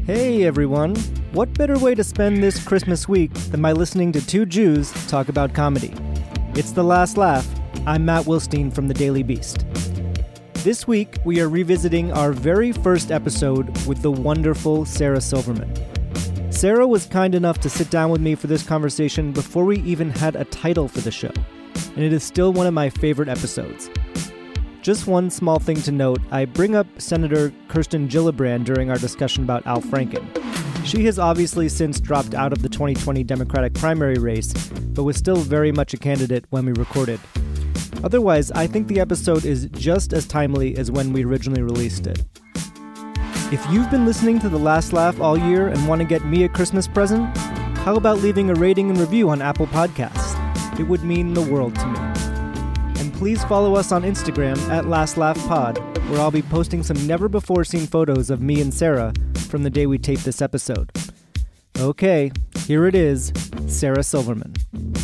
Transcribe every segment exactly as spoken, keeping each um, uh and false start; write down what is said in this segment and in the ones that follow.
Hey everyone! What better way to spend this Christmas week than by listening to two Jews talk about comedy? It's The Last Laugh. I'm Matt Wilstein from The Daily Beast. This week, we are revisiting our very first episode with the wonderful Sarah Silverman. Sarah was kind enough to sit down with me for this conversation before we even had a title for the show, and it is still one of my favorite episodes. Just one small thing to note, I bring up Senator Kirsten Gillibrand during our discussion about Al Franken. She has obviously since dropped out of the twenty twenty Democratic primary race, but was still very much a candidate when we recorded. Otherwise, I think the episode is just as timely as when we originally released it. If you've been listening to The Last Laugh all year and want to get me a Christmas present, how about leaving a rating and review on Apple Podcasts? It would mean the world to me. And please follow us on Instagram at Last Laugh Pod, where I'll be posting some never-before-seen photos of me and Sarah from the day we taped this episode. Okay, here it is, Sarah Silverman.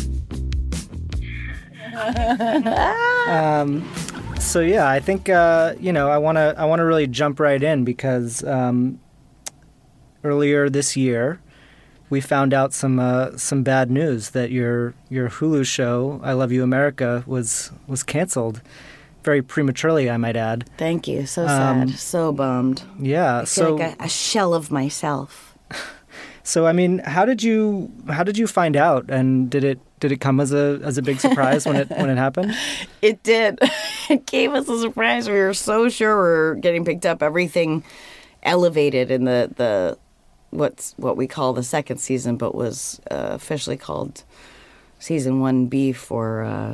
um, so yeah, I think uh, you know I want to I want to really jump right in because um, earlier this year we found out some uh, some bad news that your your Hulu show I Love You America was was canceled very prematurely, I might add. Thank you. So sad. Um, so bummed. Yeah. I feel so like a, a shell of myself. So I mean, how did you how did you find out, and did it did it come as a as a big surprise when it when it happened? It did. It came as a surprise. We were so sure we were getting picked up. Everything elevated in the the what's what we call the second season, but was uh, officially called season one B for uh,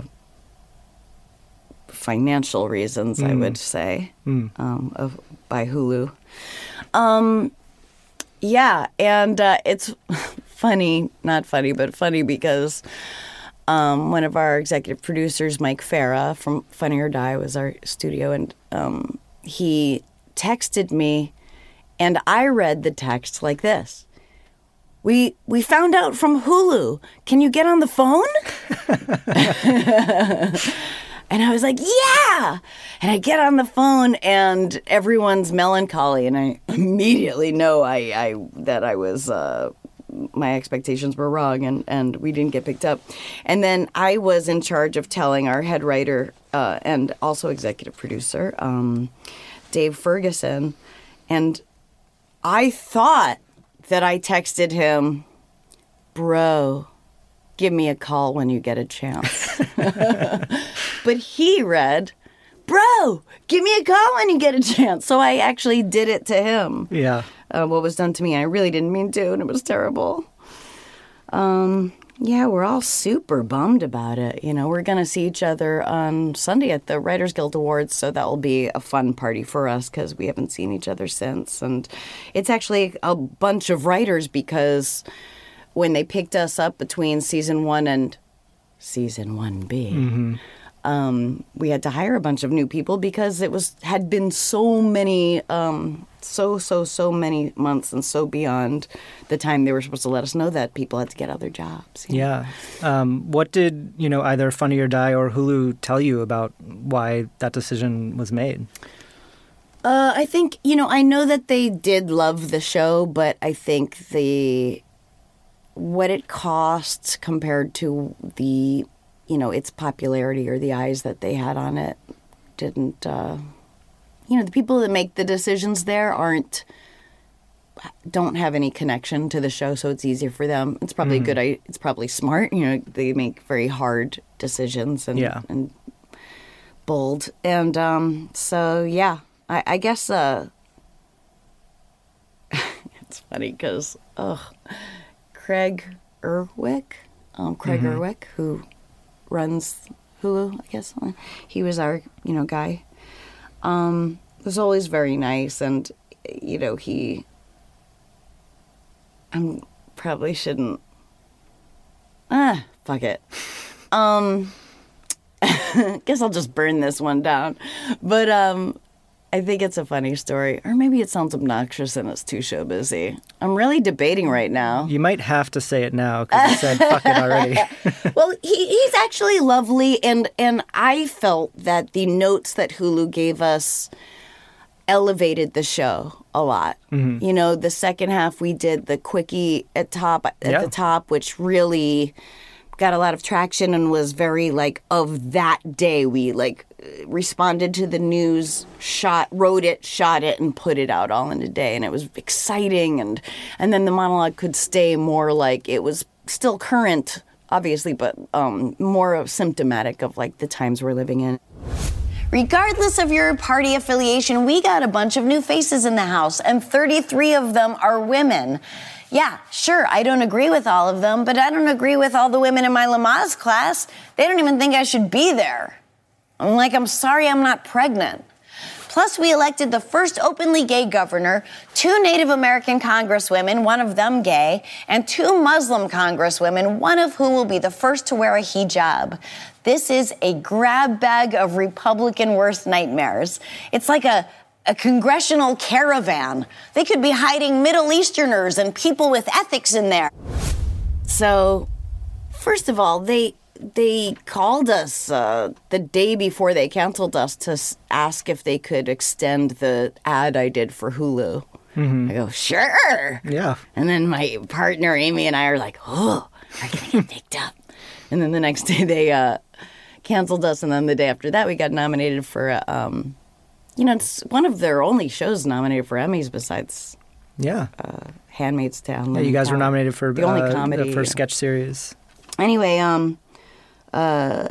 financial reasons. Mm. I would say mm. um, of by Hulu. Um. Yeah, and uh, it's funny, not funny, but funny because um, one of our executive producers, Mike Farah from Funny or Die, was our studio, and um, he texted me, and I read the text like this. We we found out from Hulu. Can you get on the phone? And I was like, yeah! And I get on the phone, and everyone's melancholy, and I immediately know I, I that I was, uh, my expectations were wrong, and, and we didn't get picked up. And then I was in charge of telling our head writer uh, and also executive producer, um, Dave Ferguson, and I thought that I texted him, bro, give me a call when you get a chance. But he read, bro, give me a call when you get a chance. So I actually did it to him. Yeah. Uh, what was done to me. I really didn't mean to, and it was terrible. Um, yeah, we're all super bummed about it. You know, we're going to see each other on Sunday at the Writers Guild Awards, so that will be a fun party for us because we haven't seen each other since. And it's actually a bunch of writers because when they picked us up between season one and season one B, mm-hmm. um, we had to hire a bunch of new people because it was had been so many, um, so, so, so many months and so beyond the time they were supposed to let us know that people had to get other jobs. You know? Yeah. Um, what did, you know, either Funny or Die or Hulu tell you about why that decision was made? Uh, I think, you know, I know that they did love the show, but I think the... what it costs compared to the, you know, its popularity or the eyes that they had on it didn't, uh, you know, the people that make the decisions there aren't, don't have any connection to the show, so it's easier for them. It's probably mm-hmm. good, it's probably smart, you know, they make very hard decisions and, yeah. and bold. And um, so, yeah, I, I guess uh, it's funny because, ugh. Craig Erwick, um, Craig mm-hmm. Erwick, who runs Hulu, I guess. He was our, you know, guy. Um, was always very nice, and, you know, he... I probably shouldn't... Ah, fuck it. Um, guess I'll just burn this one down. But, um... I think it's a funny story. Or maybe it sounds obnoxious and it's too show busy. I'm really debating right now. You might have to say it now because you said fuck it already. Well, he, he's actually lovely. And, and I felt that the notes that Hulu gave us elevated the show. a lot. Mm-hmm. You know, the second half we did the quickie at top at Yeah. the top, which really got a lot of traction and was very like of that day. We like responded to the news, shot, wrote it, shot it, and put it out all in a day, and it was exciting. And and then the monologue could stay more like it was still current, obviously, but um, more of symptomatic of like the times we're living in. Regardless of your party affiliation, we got a bunch of new faces in the House, and thirty-three of them are women. Yeah, sure, I don't agree with all of them, but I don't agree with all the women in my Lamaze class. They don't even think I should be there. I'm like, I'm sorry I'm not pregnant. Plus, we elected the first openly gay governor, two Native American congresswomen, one of them gay, and two Muslim congresswomen, one of whom will be the first to wear a hijab. This is a grab bag of Republican worst nightmares. It's like a, a congressional caravan. They could be hiding Middle Easterners and people with ethics in there. So, first of all, they they called us uh, the day before they canceled us to s- ask if they could extend the ad I did for Hulu. Mm-hmm. I go, sure. Yeah. And then my partner, Amy, and I are like, oh, are you going to get picked up? And then the next day they uh, canceled us. And then the day after that, we got nominated for, uh, um, you know, it's one of their only shows nominated for Emmys besides Yeah. uh, Handmaid's Tale. Yeah, you guys were nominated for the only uh, comedy. the first sketch series. Anyway, um, uh,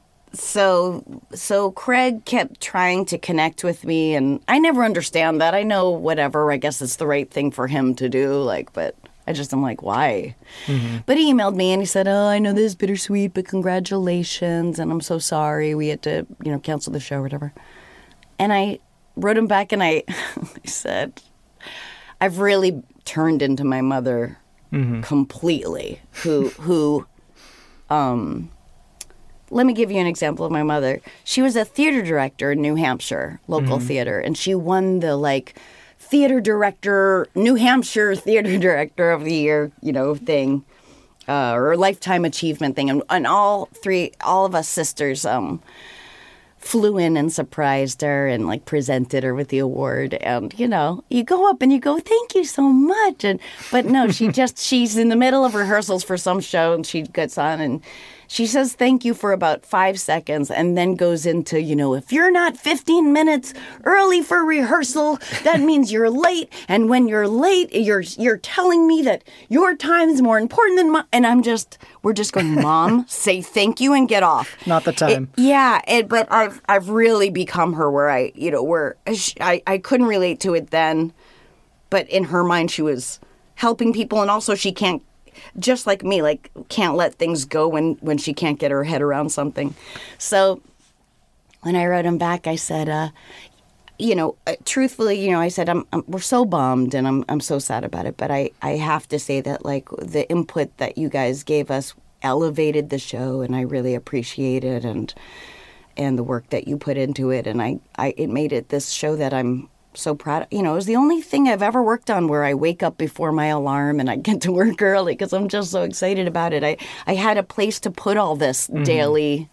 so so Craig kept trying to connect with me, and I never understand that. I know whatever. I guess it's the right thing for him to do. Like, but I just am like, why? Mm-hmm. But he emailed me and he said, "Oh, I know this is bittersweet, but congratulations, and I'm so sorry we had to, you know, cancel the show or whatever." And I wrote him back and I, I said, "I've really turned into my mother Mm-hmm. completely. Who who." Um, let me give you an example of my mother. She was a theater director in New Hampshire, local Mm-hmm. theater, and she won the like theater director, New Hampshire theater director of the year, you know, thing, uh, or lifetime achievement thing. And, and all three, all of us sisters, um, flew in and surprised her and like presented her with the award. And, you know, you go up and you go, thank you so much. And, but no, she just, she's in the middle of rehearsals for some show and she gets on and she says thank you for about five seconds and then goes into, you know, if you're not fifteen minutes early for rehearsal, that means you're late. And when you're late, you're you're telling me that your time is more important than mine. And I'm just, we're just going, Mom, say thank you and get off. Not the time. It, yeah, it, but I've I've really become her where I, you know, where I, I couldn't relate to it then. But in her mind, she was helping people. And also she can't, just like me, like can't let things go when, when she can't get her head around something. So when I wrote him back, I said, uh, you know, uh, truthfully, you know, I said, I'm, I'm, we're so bummed and I'm I'm so sad about it. But I, I have to say that like the input that you guys gave us elevated the show and I really appreciate it and and the work that you put into it. And I, I it made it this show that I'm so proud of. You know, it was the only thing I've ever worked on where I wake up before my alarm and I get to work early because I'm just so excited about it. I, I had a place to put all this mm-hmm. daily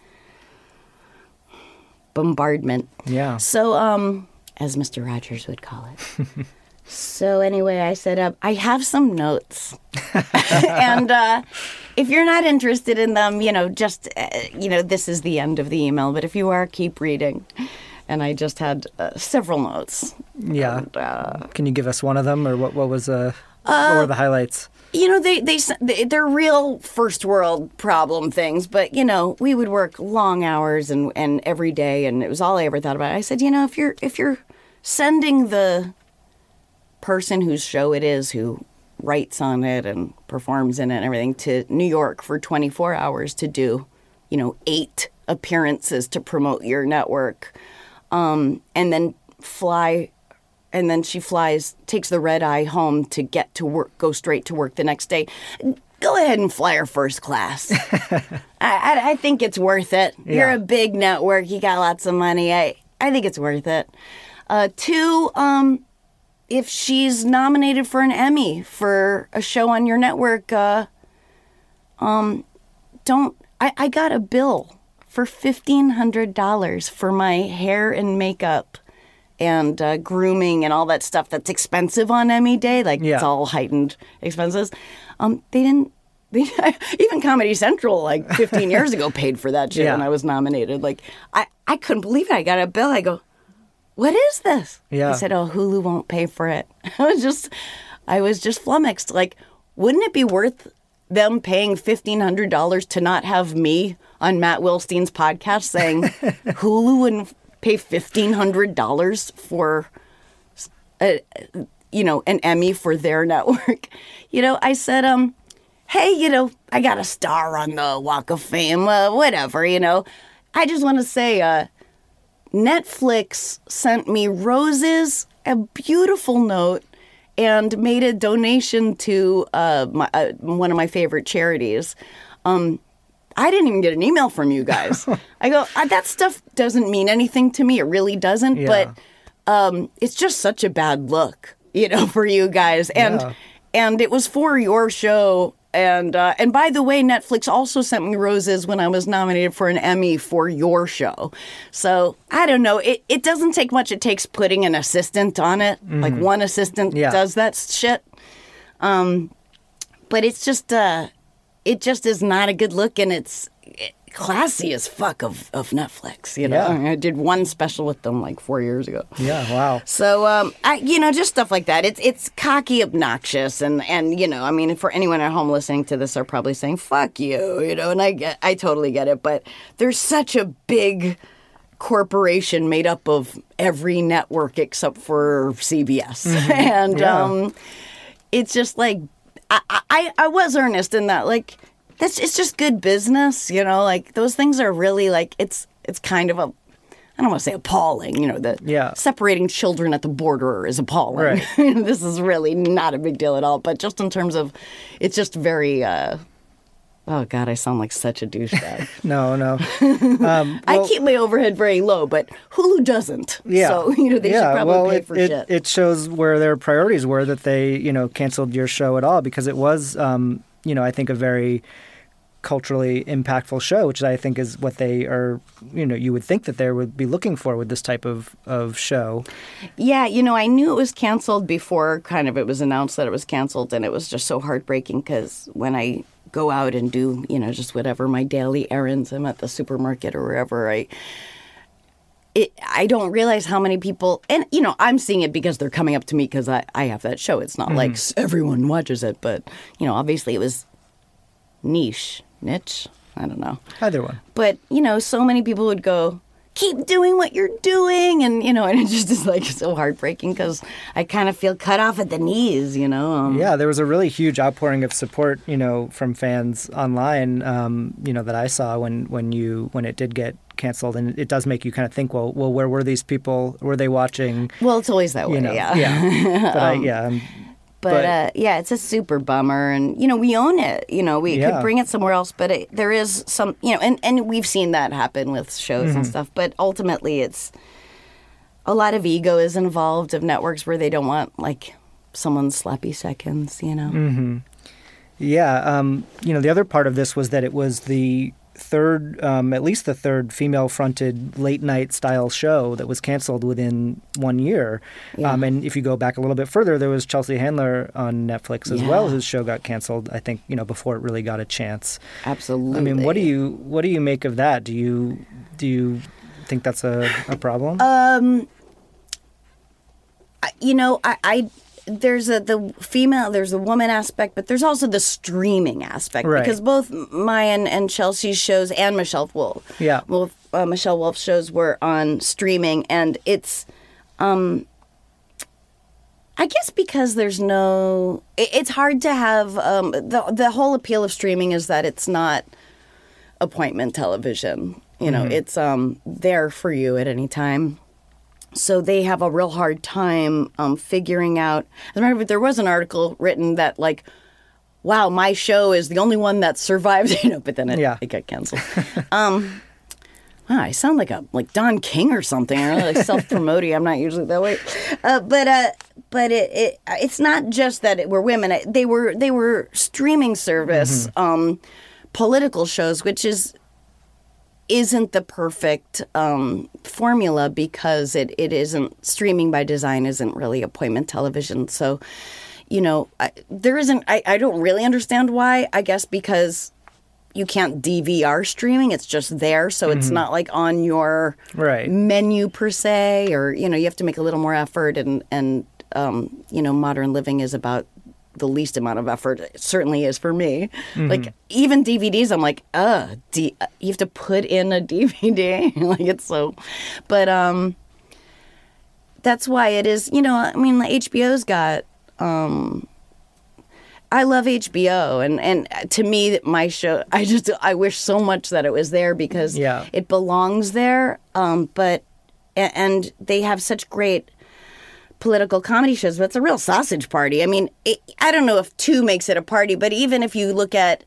bombardment. Yeah. So, um, as Mister Rogers would call it. So anyway, I said, uh, I have some notes. and uh, if you're not interested in them, you know, just, uh, you know, this is the end of the email. But if you are, keep reading. And I just had uh, several notes. Yeah. And, uh, Can you give us one of them, or what? What was uh, what were the highlights? You know, they they they're real first world problem things, but you know, we would work long hours and, and every day, and it was all I ever thought about. I said, you know, if you're if you're sending the person whose show it is, who writes on it and performs in it and everything, to New York for twenty-four hours to do, you know, eight appearances to promote your network. Um, and then fly, and then she flies, takes the red eye home to get to work, go straight to work the next day. Go ahead and fly her first class. I, I, I think it's worth it. Yeah. You're a big network. You got lots of money. I, I think it's worth it. Uh, two, um, if she's nominated for an Emmy for a show on your network, uh, um, don't, I, I got a bill for fifteen hundred dollars for my hair and makeup and uh, grooming and all that stuff that's expensive on Emmy Day, like Yeah. it's all heightened expenses. Um, they didn't. They, even Comedy Central, like fifteen years ago, paid for that shit Yeah. when I was nominated. Like I, I couldn't believe it. I got a bill. I go, what is this? Yeah. They said, oh, Hulu won't pay for it. I was just, I was just flummoxed. Like, wouldn't it be worth them paying fifteen hundred dollars to not have me on Matt Wilstein's podcast saying Hulu wouldn't pay fifteen hundred dollars for, a, you know, an Emmy for their network? You know, I said, um, hey, you know, I got a star on the Walk of Fame, uh, whatever, you know. I just want to say, uh, Netflix sent me roses, a beautiful note, and made a donation to uh, my, uh, one of my favorite charities. Um, I didn't even get an email from you guys. I go, uh, that stuff doesn't mean anything to me. It really doesn't. Yeah. But um, it's just such a bad look, you know, for you guys. And Yeah. and it was for your show. And uh, and by the way, Netflix also sent me roses when I was nominated for an Emmy for your show. So I don't know. It it doesn't take much. It takes putting an assistant on it. Like one assistant Yeah. does that shit. Um, but it's just uh, it just is not a good look, and it's classy as fuck of, of Netflix. You know, Yeah. I did one special with them like four years ago. Yeah, wow. So, um, I, you know, just stuff like that. It's it's cocky, obnoxious, and, and you know, I mean, for anyone at home listening to this, are probably saying "fuck you," you know, and I get, I totally get it. But there's such a big corporation made up of every network except for C B S, and Yeah. um, it's just like I, I I was earnest in that, like. That's it's just good business, you know. Like those things are really like it's it's kind of a I don't want to say appalling, you know. The Yeah. separating children at the border is appalling. Right. This is really not a big deal at all. But just in terms of, it's just very. Uh, oh God, I sound like such a douchebag. No, no. Um, I well, keep my overhead very low, but Hulu doesn't. Yeah. So you know they yeah, should probably well, pay it, for it, shit. It shows where their priorities were that they, you know, canceled your show at all, because it was, um, you know, I think a very culturally impactful show, which I think is what they are, you know, you would think that they would be looking for with this type of, of show. Yeah, you know, I knew it was canceled before kind of it was announced that it was canceled, and it was just so heartbreaking because when I go out and do, you know, just whatever, my daily errands, I'm at the supermarket or wherever, I it, I don't realize how many people, and, you know, I'm seeing it because they're coming up to me because I, I have that show. It's not like s- everyone watches it, but, you know, obviously it was niche, niche, I don't know. Either one. But, you know, so many people would go, keep doing what you're doing. And, you know, and it just is like so heartbreaking because I kind of feel cut off at the knees, you know. Um, Yeah, there was a really huge outpouring of support, you know, from fans online, um, you know, that I saw when, when you when it did get canceled, and it does make you kind of think, well, well, where were these people? Were they watching? Well, it's always that way, You know, yeah. yeah. But I, yeah, um, But, But- uh, yeah, it's a super bummer. And, you know, we own it. You know, we Yeah. could bring it somewhere else. But it, there is some, you know, and, and we've seen that happen with shows Mm-hmm. and stuff. But ultimately, it's a lot of ego is involved of networks where they don't want, like, someone's sloppy seconds, you know. Mm-hmm. yeah. Um, you know, the other part of this was that it was the third, um, at least the third female-fronted late-night style show that was canceled within one year. Yeah. Um, and if you go back a little bit further, there was Chelsea Handler on Netflix as well, Yeah. whose show got canceled, I think, you know, before it really got a chance. Absolutely. I mean, what do you what do you make of that? Do you do you think that's a, a problem? Um, I- you know, I, I there's a the female, there's the woman aspect, but there's also the streaming aspect Right. because both my and, and Chelsea's shows and Michelle Wolf, Yeah. Wolf, uh, Michelle Wolf's shows were on streaming, and it's, um, I guess because there's no, it, it's hard to have um, the the whole appeal of streaming is that it's not appointment television. You know, it's um there for you at any time. So they have a real hard time um, figuring out. As a matter of fact, there was an article written that, like, wow, my show is the only one that survived, you know, but then it, Yeah. it got canceled. um, wow, I sound like a like Don King or something. I'm really like self-promoting. I'm not usually that way. Uh, but uh, but it, it it's not just that it were women. They were they were streaming service um, political shows, which is isn't the perfect um, formula because it, it isn't, streaming by design isn't really appointment television. So, you know, I, there isn't, I, I don't really understand why, I guess because you can't D V R streaming. It's just there. So it's mm-hmm. not like on your right. menu per se, or, you know, you have to make a little more effort. And, and um, you know, Modern Living is about the least amount of effort. It certainly is for me. Mm-hmm. Like, even D V Ds, I'm like, uh, D- you have to put in a D V D. Like, it's so. But um, that's why it is, you know, I mean, H B O's got. Um, I love H B O, and, and to me, my show, I just, I wish so much that it was there because yeah. it belongs there, um, but, and they have such great political comedy shows, but it's a real sausage party. I mean, it, I don't know if two makes it a party, but even if you look at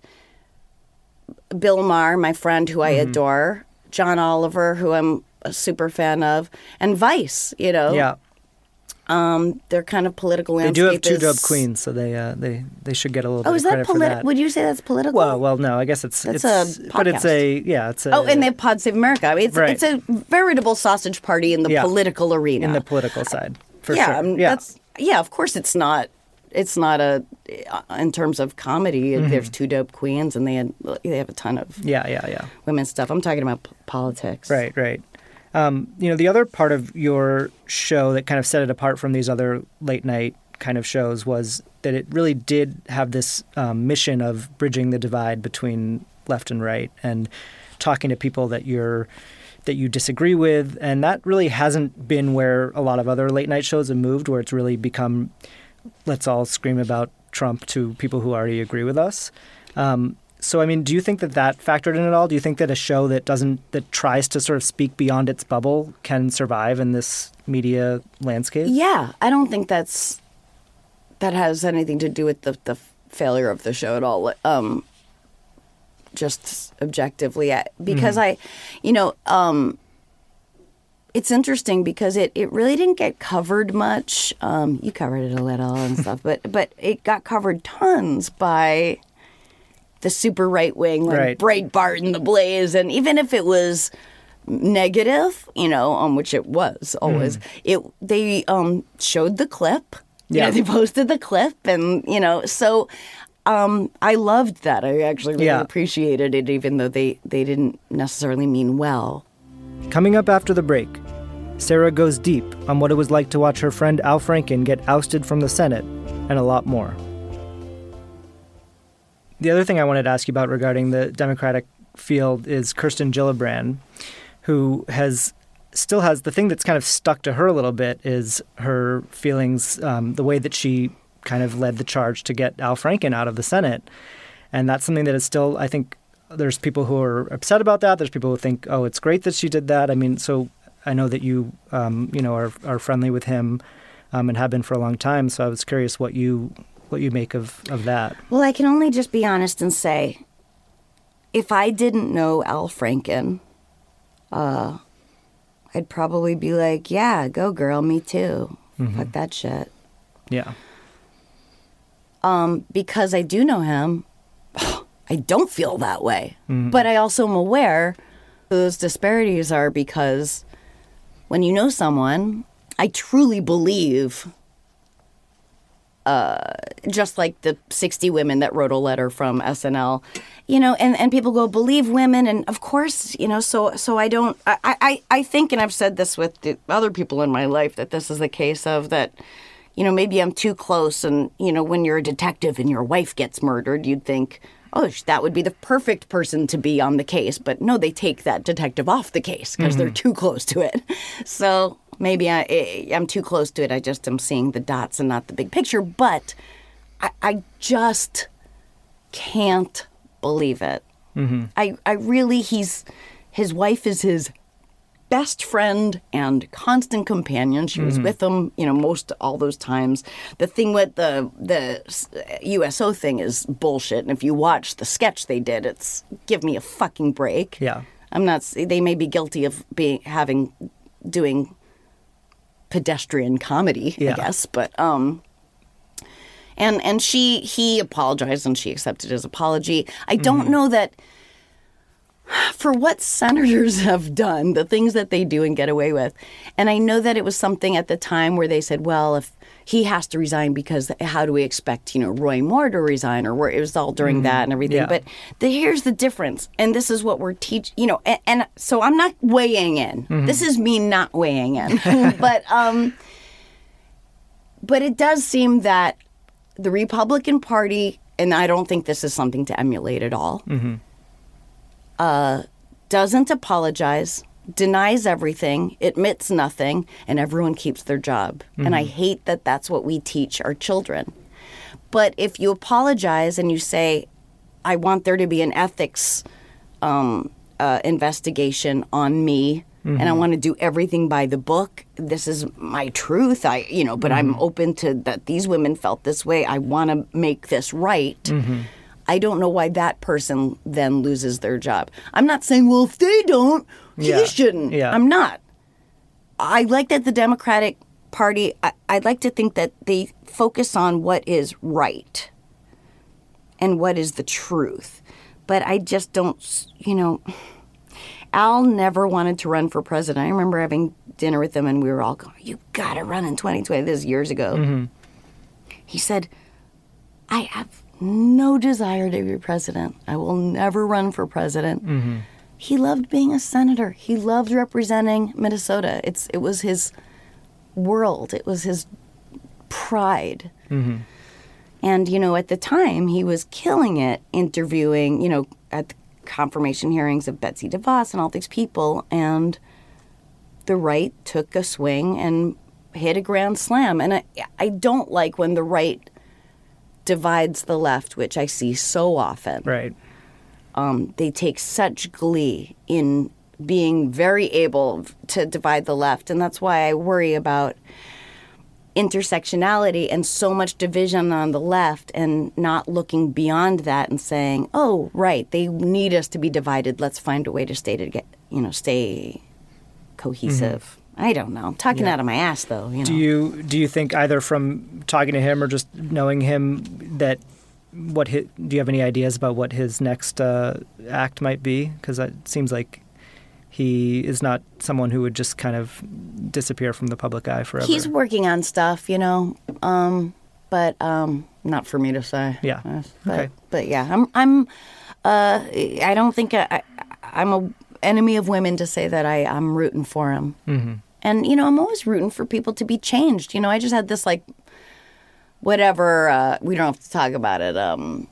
Bill Maher, my friend who I mm-hmm. adore, John Oliver, who I'm a super fan of, and Vice, you know. Yeah. Um, their kind of political landscape. They do have two is... dope queens, so they uh, they they should get a little oh, bit is of credit that politi- for that. Would you say that's political? Well, well, no, I guess it's that's it's, a podcast. But it's a yeah, it's a oh, and they have Pod Save America. I mean, it's right. it's a veritable sausage party in the yeah. political arena, in the political side, for yeah, sure. Um, yeah, that's yeah. Of course, it's not. It's not a in terms of comedy. Mm-hmm. There's two dope queens, and they had they have a ton of yeah, yeah, yeah women's stuff. I'm talking about p- politics. Right, right. Um, you know, the other part of your show that kind of set it apart from these other late night kind of shows was that it really did have this um, mission of bridging the divide between left and right and talking to people that you're that you disagree with. And that really hasn't been where a lot of other late night shows have moved, where it's really become, let's all scream about Trump to people who already agree with us. Um, So, I mean, do you think that that factored in at all? Do you think that a show that doesn't, that tries to sort of speak beyond its bubble can survive in this media landscape? Yeah, I don't think that's, that has anything to do with the, the failure of the show at all. Um, just objectively, because mm-hmm. I, you know, um, it's interesting because it, it really didn't get covered much. Um, you covered it a little and stuff, but, but it got covered tons by the super right wing, like right. Breitbart and The Blaze, and even if it was negative, you know, um, which it was always, mm. it they um, showed the clip. You Yeah, know, they posted the clip, and you know, so um, I loved that. I actually really yeah. appreciated it, even though they they didn't necessarily mean well. Coming up after the break, Sarah goes deep on what it was like to watch her friend Al Franken get ousted from the Senate, and a lot more. The other thing I wanted to ask you about regarding the Democratic field is Kirsten Gillibrand, who has still has the thing that's kind of stuck to her a little bit is her feelings, um, the way that she kind of led the charge to get Al Franken out of the Senate. And that's something that is still, I think, there's people who are upset about that. There's people who think, oh, it's great that she did that. I mean, so I know that you, um, you know, are, are friendly with him um, and have been for a long time. So I was curious what you... what you make of, of that. Well, I can only just be honest and say, if I didn't know Al Franken, uh, I'd probably be like, yeah, go girl, me too. Mm-hmm. Fuck that shit. Yeah. Um, because I do know him, I don't feel that way. Mm-hmm. But I also am aware those disparities are because when you know someone, I truly believe... Uh, just like the sixty women that wrote a letter from S N L, you know, and, and people go, believe women. And of course, you know, so so I don't, I, I, I think, and I've said this with the other people in my life, that this is the case of that, you know, maybe I'm too close. And, you know, when you're a detective and your wife gets murdered, you'd think, oh, that would be the perfect person to be on the case. But no, they take that detective off the case because mm-hmm. they're too close to it. So... maybe I, I'm too close to it. I just am seeing the dots and not the big picture. But I, I just can't believe it. Mm-hmm. I, I really, he's, his wife is his best friend and constant companion. She mm-hmm. was with him, you know, most all those times. The thing with the the U S O thing is bullshit. And if you watch the sketch they did, it's give me a fucking break. Yeah, I'm not. They may be guilty of being having doing. pedestrian comedy, yeah. I guess, but um, and and she he apologized and she accepted his apology. I don't mm-hmm. know that for what senators have done, the things that they do and get away with. And I know that it was something at the time where they said, well, if he has to resign because how do we expect, you know, Roy Moore to resign? Or it was all during mm, that and everything. Yeah. But the, here's the difference. And this is what we're teaching, you know, and, and so I'm not weighing in. Mm-hmm. This is me not weighing in. but, um, but it does seem that the Republican Party, and I don't think this is something to emulate at all, mm-hmm. uh, doesn't apologize, denies everything, admits nothing, and everyone keeps their job. Mm-hmm. And I hate that that's what we teach our children. But if you apologize and you say, I want there to be an ethics um, uh, investigation on me, mm-hmm. and I want to do everything by the book, this is my truth, I, you know, but mm-hmm. I'm open to that these women felt this way, I want to make this right. Mm-hmm. I don't know why that person then loses their job. I'm not saying, well, if they don't, yeah. he shouldn't. Yeah. I'm not. I like that the Democratic Party, I, I'd like to think that they focus on what is right and what is the truth. But I just don't, you know, Al never wanted to run for president. I remember having dinner with him and we were all going, you got to run in twenty twenty. This is years ago. Mm-hmm. He said, I have no desire to be president. I will never run for president. Mm-hmm. He loved being a senator. He loved representing Minnesota. It's it was his world. It was his pride. Mm-hmm. And, you know, at the time, he was killing it interviewing, you know, at the confirmation hearings of Betsy DeVos and all these people. And the right took a swing and hit a grand slam. And I, I don't like when the right divides the left, which I see so often. Right. Um, they take such glee in being very able to divide the left. And that's why I worry about intersectionality and so much division on the left and not looking beyond that and saying, oh, right, they need us to be divided. Let's find a way to stay, to get, you know, stay cohesive. Mm-hmm. I don't know. I'm talking yeah. out of my ass, though. You know? Do you do you think either from talking to him or just knowing him that what his, do you have any ideas about what his next uh, act might be? Because it seems like he is not someone who would just kind of disappear from the public eye forever. He's working on stuff, you know, um, but um, not for me to say. Yeah. But, okay. But yeah, I'm. I'm. Uh, I don't think I, I, I'm a enemy of women to say that I, I'm rooting for him. Mm-hmm. And, you know, I'm always rooting for people to be changed. You know, I just had this, like, whatever, uh, we don't have to talk about it, um,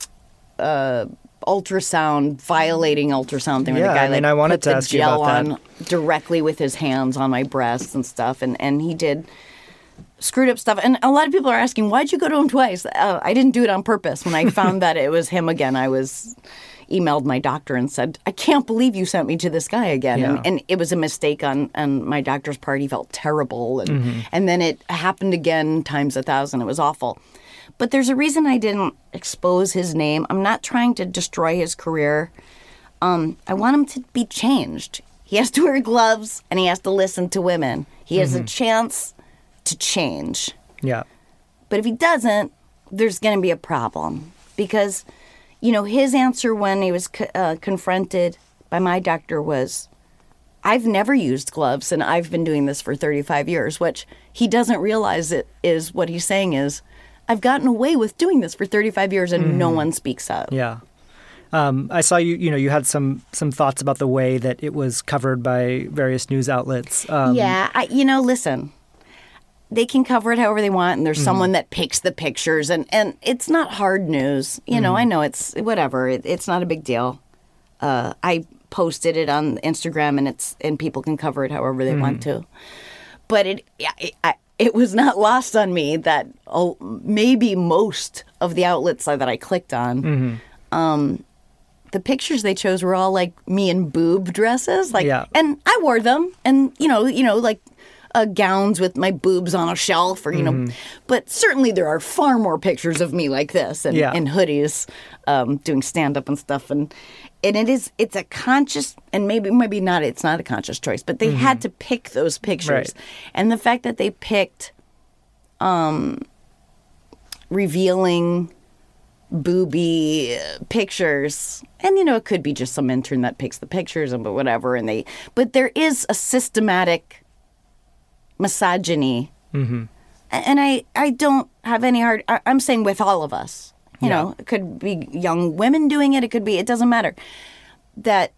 uh, ultrasound, violating ultrasound thing. Yeah, where the guy, I mean, like, I wanted put to the ask you gel about on that. Directly with his hands on my breasts and stuff. And, and he did screwed up stuff. And a lot of people are asking, why'd you go to him twice? Uh, I didn't do it on purpose. When I found that it was him again, I was... emailed my doctor and said, I can't believe you sent me to this guy again. Yeah. And, and it was a mistake on, on my doctor's part. He felt terrible. And, mm-hmm. and then it happened again times a thousand. It was awful. But there's a reason I didn't expose his name. I'm not trying to destroy his career. Um, I want him to be changed. He has to wear gloves and he has to listen to women. He has mm-hmm. a chance to change. Yeah. But if he doesn't, there's going to be a problem. Because... you know, his answer when he was uh, confronted by my doctor was, I've never used gloves and I've been doing this for thirty-five years, which he doesn't realize it is what he's saying is, I've gotten away with doing this for thirty-five years and mm-hmm. no one speaks up. Yeah. Um, I saw you, you know, you had some, some thoughts about the way that it was covered by various news outlets. Um, yeah. I, you know, listen. They can cover it however they want, and there's mm-hmm. someone that picks the pictures, and, and it's not hard news. You know, mm-hmm. I know it's whatever. It, it's not a big deal. Uh, I posted it on Instagram, and it's and people can cover it however they mm-hmm. want to. But it, it, I, it was not lost on me that oh, maybe most of the outlets that I clicked on, mm-hmm. um, the pictures they chose were all like me in boob dresses, like, yeah. and I wore them, and you know, you know, like. Uh, gowns with my boobs on a shelf, or you know, mm-hmm. but certainly there are far more pictures of me like this and, yeah. and hoodies, um, doing stand up and stuff, and and it is it's a conscious and maybe maybe not it's not a conscious choice, but they mm-hmm. had to pick those pictures, right. and the fact that they picked, um, revealing booby pictures, and you know it could be just some intern that picks the pictures and but whatever, and they but there is a systematic misogyny, mm-hmm. and I I don't have any hard. I, I'm saying with all of us, you yeah. know, it could be young women doing it. It could be it doesn't matter. That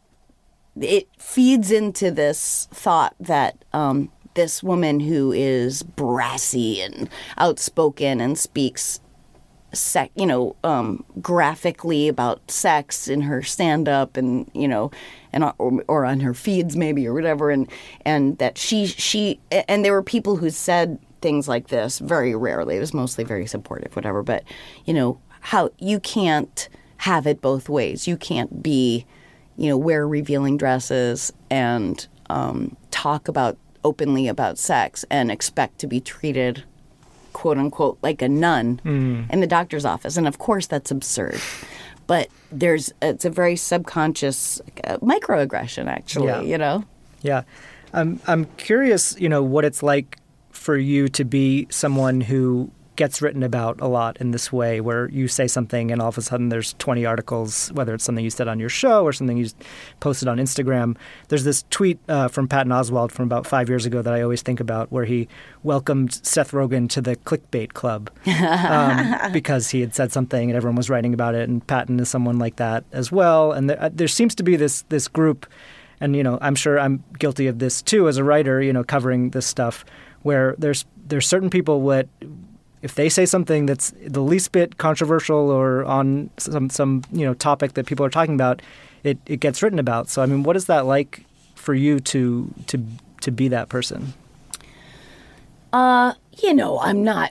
it feeds into this thought that um, this woman who is brassy and outspoken and speaks. Sec, you know, um, graphically about sex in her stand-up, and you know, and or, or on her feeds maybe or whatever, and and that she she and there were people who said things like this very rarely. It was mostly very supportive, whatever. But you know, how you can't have it both ways. You can't be, you know, wear revealing dresses and um, talk about openly about sex and expect to be treated, quote unquote, like a nun mm. in the doctor's office. And of course that's absurd. But there's, it's a very subconscious uh, microaggression actually, yeah. you know? Yeah. I'm, I'm curious, you know, what it's like for you to be someone who gets written about a lot in this way, where you say something and all of a sudden there's twenty articles, whether it's something you said on your show or something you posted on Instagram. There's this tweet uh, from Patton Oswalt from about five years ago that I always think about, where he welcomed Seth Rogen to the clickbait club um, because he had said something and everyone was writing about it. And Patton is someone like that as well. And there, there seems to be this this group, and you know, I'm sure I'm guilty of this too as a writer, you know, covering this stuff, where there's there's certain people that, if they say something that's the least bit controversial or on some, some you know topic that people are talking about, it, it gets written about. So I mean, what is that like for you to to to be that person? Uh, you know, I'm not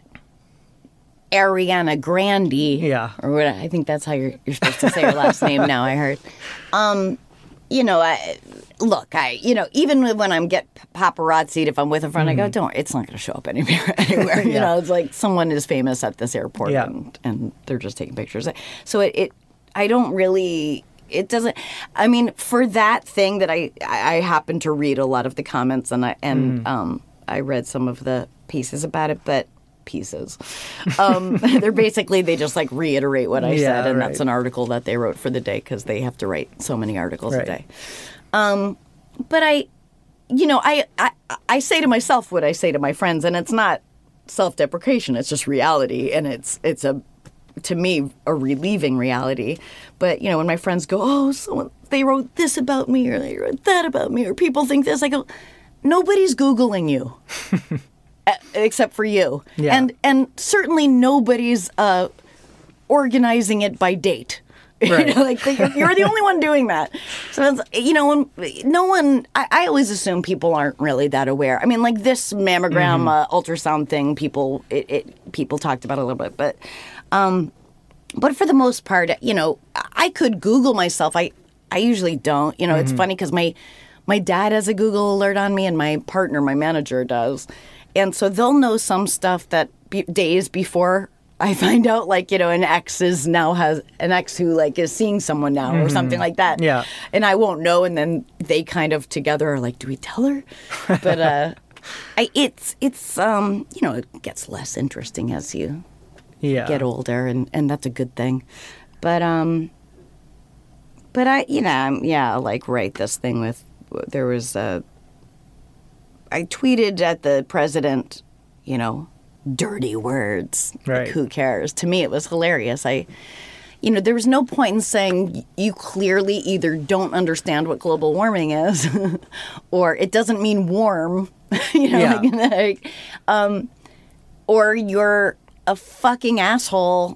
Ariana Grande. Yeah. Or what? I think that's how you're you're supposed to say her last name now. I heard. Um, you know, I look. I you know even when I'm get paparazzi'd, if I'm with a friend, mm-hmm. I go, don't worry, it's not going to show up anywhere. anywhere. You yeah. know, it's like someone is famous at this airport, yeah. and, and they're just taking pictures. So it, it, I don't really. It doesn't. I mean, for that thing that I I happen to read a lot of the comments, and I and mm. um I read some of the pieces about it, but. pieces. Um, they're basically, they just like reiterate what I yeah, said, and right. that's an article that they wrote for the day because they have to write so many articles right. a day. Um, but I, you know, I, I I say to myself what I say to my friends, and it's not self-deprecation, it's just reality, and it's it's a, to me, a relieving reality. But, you know, when my friends go, oh, someone, they wrote this about me, or they wrote that about me, or people think this, I go, nobody's Googling you. Except for you. Yeah. And and certainly nobody's uh, organizing it by date. Right. You know, like the, you're the only one doing that. So, it's, you know, when, no one, I, I always assume people aren't really that aware. I mean, like this mammogram mm-hmm. uh, ultrasound thing, people it, it people talked about a little bit. But, um, but for the most part, you know, I could Google myself. I, I usually don't. You know, mm-hmm. it's funny because my, my dad has a Google alert on me, and my partner, my manager, does. And so they'll know some stuff that be, days before I find out, like, you know, an ex is now has an ex who like is seeing someone now mm-hmm. or something like that. Yeah. And I won't know. And then they kind of together are like, do we tell her? But uh, I, it's, it's um, you know, it gets less interesting as you yeah. get older. And, and that's a good thing. But, um, but I, you know, yeah, like write this thing with, there was a, I tweeted at the president, you know, dirty words. Right. Like, who cares? To me, it was hilarious. I, you know, there was no point in saying you clearly either don't understand what global warming is, or it doesn't mean warm, you know, yeah. like, like, um, or you're a fucking asshole,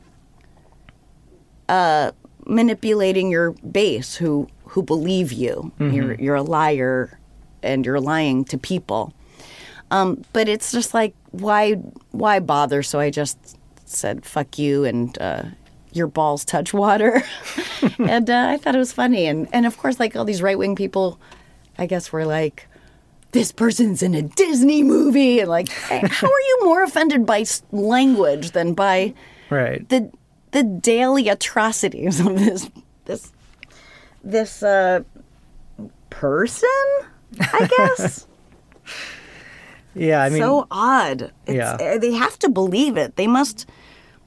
uh, manipulating your base who who believe you. Mm-hmm. You're you're a liar. And you're lying to people. Um, but it's just like, why why bother? So I just said, fuck you, and uh, your balls touch water. and uh, I thought it was funny. And, and of course, like all these right-wing people, I guess were like, this person's in a Disney movie. And like, hey, how are you more offended by language than by right. the the daily atrocities of this, this, this uh, person? I guess. yeah, I mean, so odd. It's, yeah. They have to believe it. They must.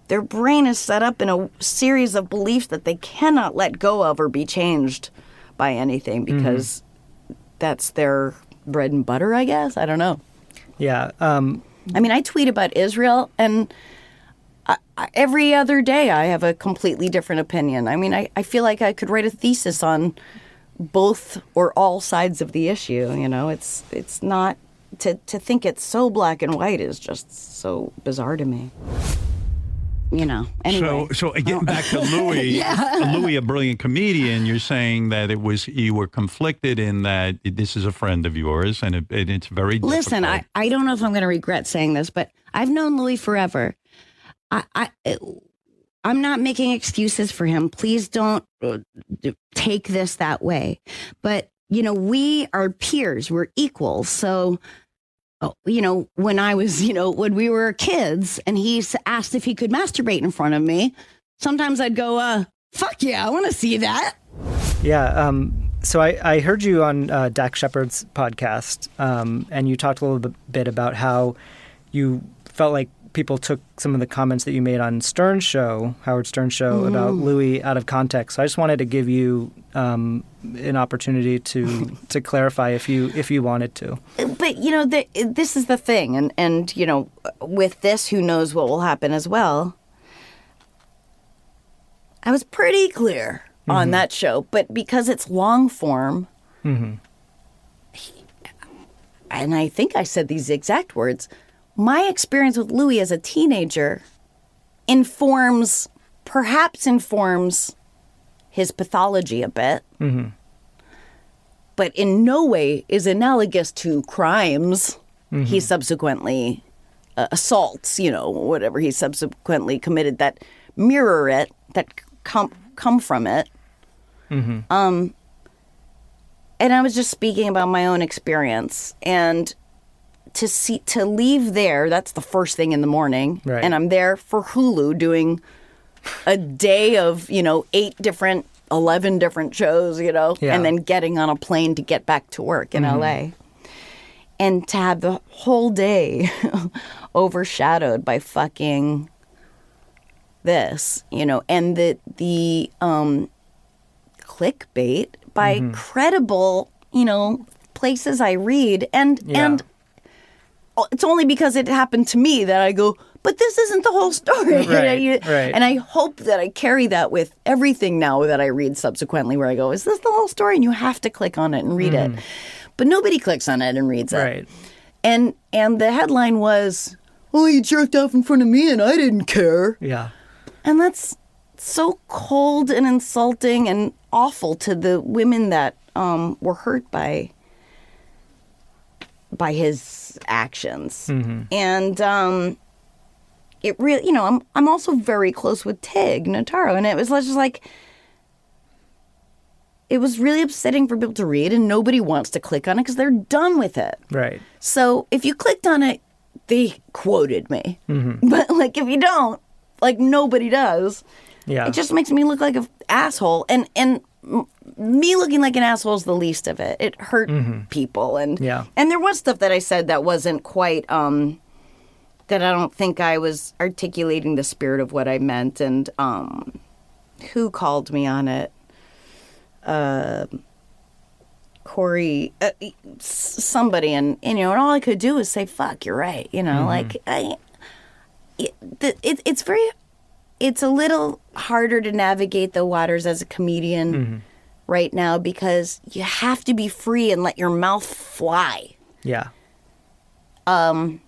their brain is set up in a series of beliefs that they cannot let go of or be changed by anything because mm-hmm. that's their bread and butter, I guess. I don't know. Yeah. Um, I mean, I tweet about Israel, and I, I, every other day I have a completely different opinion. I mean, I, I feel like I could write a thesis on both or all sides of the issue. You know, it's it's not to to think it's so black and white is just so bizarre to me. You know. Anyway. So, so getting back to Louis, yeah. Louis, a brilliant comedian, you're saying that it was you were conflicted in that this is a friend of yours, and, it, and it's very difficult. Listen, I, I don't know if I'm going to regret saying this, but I've known Louis forever. I, I I'm not making excuses for him. Please don't take this that way. But you know, we are peers. We're equals. So. Oh, you know, when I was, you know, when we were kids and he asked if he could masturbate in front of me, sometimes I'd go, uh, fuck yeah, I want to see that. Yeah. Um, so I, I heard you on uh, Dax Shepard's podcast, um, and you talked a little bit about how you felt like people took some of the comments that you made on Stern's show, Howard Stern's show, mm. about Louis out of context. So I just wanted to give you um, an opportunity to to clarify if you if you wanted to. But, you know, the, this is the thing. And, and, you know, with this, who knows what will happen as well. I was pretty clear mm-hmm. on that show. But because it's long form, mm-hmm. and I think I said these exact words, my experience with Louis as a teenager informs, perhaps informs his pathology a bit, mm-hmm. but in no way is analogous to crimes mm-hmm. he subsequently uh, assaults, you know, whatever he subsequently committed that mirror it, that come come from it. Mm-hmm. Um, and I was just speaking about my own experience, and to see to leave there, that's the first thing in the morning, right. and I'm there for Hulu doing a day of, you know, eight different, eleven different shows, you know, yeah. and then getting on a plane to get back to work in mm-hmm. L A. And to have the whole day overshadowed by fucking this, you know, and the the um, clickbait by mm-hmm. credible, you know, places I read, and yeah. and it's only because it happened to me that I go, but this isn't the whole story. Right, right. And I hope that I carry that with everything now that I read subsequently, where I go, is this the whole story? And you have to click on it and read mm. it. But nobody clicks on it and reads it. Right. And and the headline was, oh, you jerked off in front of me and I didn't care. Yeah. And that's so cold and insulting and awful to the women that um, were hurt by by his actions. Mm-hmm. And um, it really, you know, I'm I'm also very close with Tig Notaro, and it was just like, it was really upsetting for people to read, and nobody wants to click on it because they're done with it. Right. So if you clicked on it, they quoted me. Mm-hmm. But like if you don't, like nobody does. Yeah. It just makes me look like an asshole, and and. Me looking like an asshole is the least of it. It hurt mm-hmm. people, and yeah. and there was stuff that I said that wasn't quite um, that I don't think I was articulating the spirit of what I meant. And um, who called me on it? Uh, Corey, uh, somebody, and, and you know, and all I could do was say, "Fuck, you're right." You know, mm-hmm. like I, it, it, it's very. It's a little harder to navigate the waters as a comedian mm-hmm. right now because you have to be free and let your mouth fly. Yeah. Um,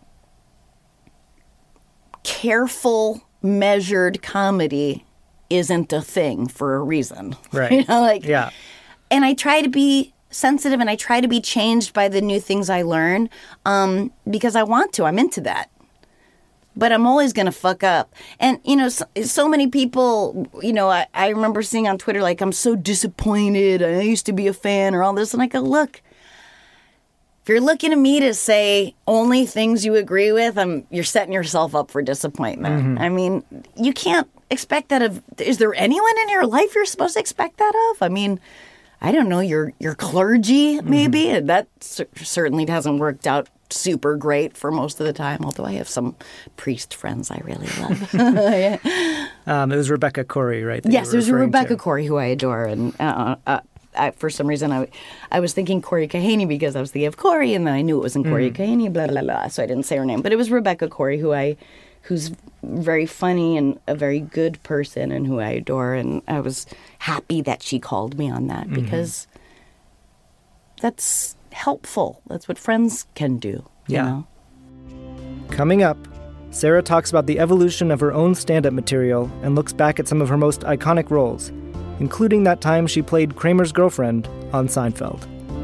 careful, measured comedy isn't a thing for a reason. Right. You know, like, yeah. And I try to be sensitive and I try to be changed by the new things I learn um, because I want to. I'm into that. But I'm always going to fuck up. And, you know, so, so many people, you know, I, I remember seeing on Twitter, like, I'm so disappointed. I used to be a fan or all this. And I go, look, if you're looking at me to say only things you agree with, I'm, you're setting yourself up for disappointment. Mm-hmm. I mean, you can't expect that of, is there anyone in your life you're supposed to expect that of? I mean, I don't know, your, your clergy, maybe. Mm-hmm. That c- certainly hasn't worked out super great for most of the time, although I have some priest friends I really love. Yeah. Um, it was Rebecca Corey, right? that you Yes, were there's a referring Rebecca to. Corey who I adore, and uh, uh, I, for some reason I, I was thinking Corey Kahaney because I was thinking of Corey, and then I knew it wasn't Corey Kahaney, blah blah blah. So I didn't say her name, but it was Rebecca Corey, who I, who's very funny and a very good person, and who I adore, and I was happy that she called me on that because that's helpful. That's what friends can do. You Yeah. know? Coming up, Sarah talks about the evolution of her own stand-up material and looks back at some of her most iconic roles, including that time she played Kramer's girlfriend on Seinfeld.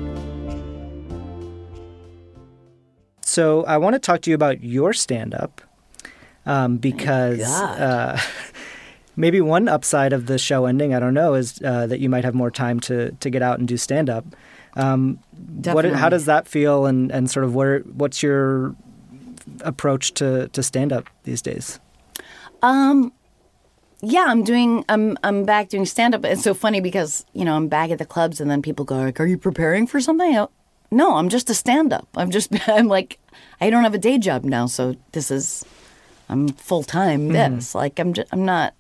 So I want to talk to you about your stand-up um, because God. uh, maybe one upside of the show ending, I don't know, is uh, that you might have more time to, to get out and do stand-up. Um, what, Definitely. how does that feel, and, and sort of what, what's your approach to, to stand-up these days? Um, yeah, I'm doing. I'm I'm back doing stand up. It's so funny because you know I'm back at the clubs, and then people go like, "Are you preparing for something?" I go, no, I'm just a stand up. I'm just. I'm like, I don't have a day job now, so this is. I'm full time. This like I'm. Just, I'm not.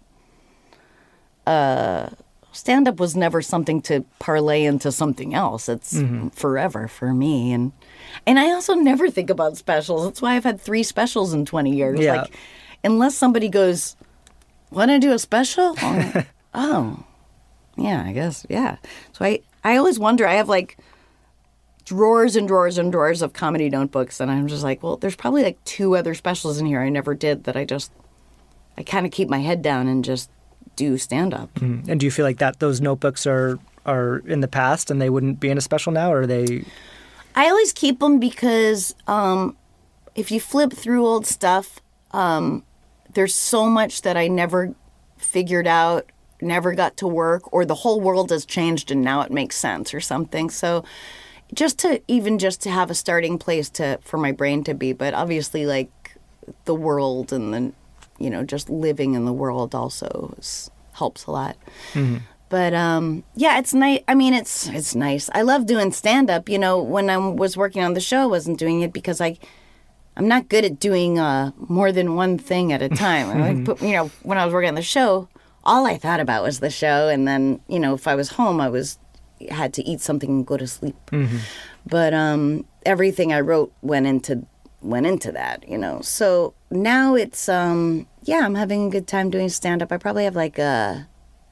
Uh, stand up was never something to parlay into something else. It's forever for me, and and I also never think about specials. That's why I've had three specials in twenty years. Yeah. Like, unless somebody goes, want to do a special? Oh, oh, yeah, I guess, yeah. So I, I always wonder, I have like drawers and drawers and drawers of comedy notebooks, and I'm just like, well, there's probably like two other specials in here I never did that I just, I kind of keep my head down and just do stand-up. Mm. And do you feel like that those notebooks are, are in the past and they wouldn't be in a special now, or are they... I always keep them because um, if you flip through old stuff, um, there's so much that I never figured out, never got to work, or the whole world has changed and now it makes sense or something. So just to even just to have a starting place to for my brain to be, but obviously like the world and the, you know, just living in the world also is, helps a lot. Mm-hmm. But um, yeah, it's nice. I mean, it's it's nice. I love doing stand up. You know, when I was working on the show, I wasn't doing it because I, I'm not good at doing uh, more than one thing at a time. I like put, you know, when I was working on the show, all I thought about was the show, and then you know, if I was home, I was had to eat something and go to sleep. Mm-hmm. But um, everything I wrote went into went into that. You know, so now it's um, yeah, I'm having a good time doing stand up. I probably have like a.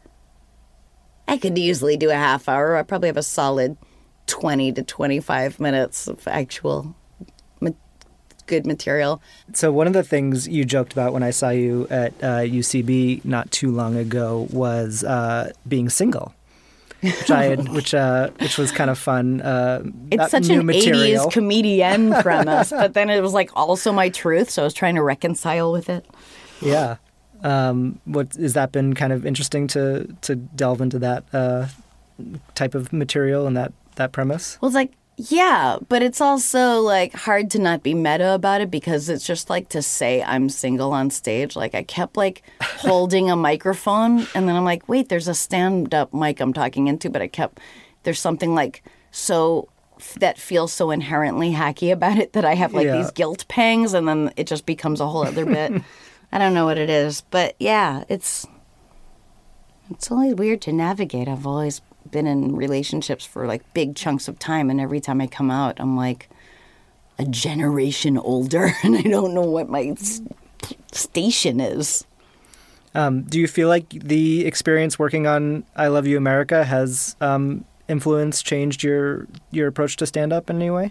I could easily do a half hour. I probably have a solid twenty to twenty-five minutes of actual ma- good material. So one of the things you joked about when I saw you at uh, U C B not too long ago was uh, being single, which I had, which uh, which was kind of fun. Uh, It's that such new an material. eighties comedian premise, but then it was like also my truth, so I was trying to reconcile with it. Yeah. Um, what has that been kind of interesting to to delve into that uh, type of material and that, that premise? Well, it's like, yeah, but it's also like hard to not be meta about it because it's just like to say I'm single on stage. Like I kept like holding a microphone and then I'm like, wait, there's a stand-up mic I'm talking into, but I kept, there's something like so that feels so inherently hacky about it that I have like Yeah. these guilt pangs and then it just becomes a whole other bit. I don't know what it is, but yeah, it's it's always weird to navigate. I've always been in relationships for like big chunks of time, and every time I come out, I'm like a generation older, and I don't know what my s- station is. Um, do you feel like the experience working on I Love You America has um, influenced, changed your your approach to stand-up in any way?